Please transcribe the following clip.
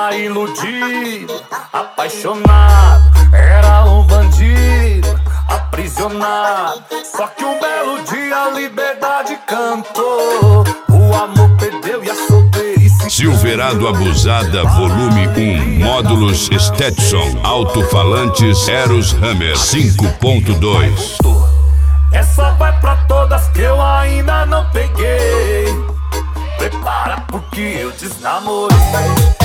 tava iludido, apaixonado, era um bandido, aprisionado. Só que um belo dia a liberdade cantou, o amor perdeu e a solteirice. Silverado Abusada Volume 1. Módulos Stetson. Alto-falantes Eros Hammer 5.2. Essa vai pra todas que eu ainda não peguei. Prepara porque eu desnamorei.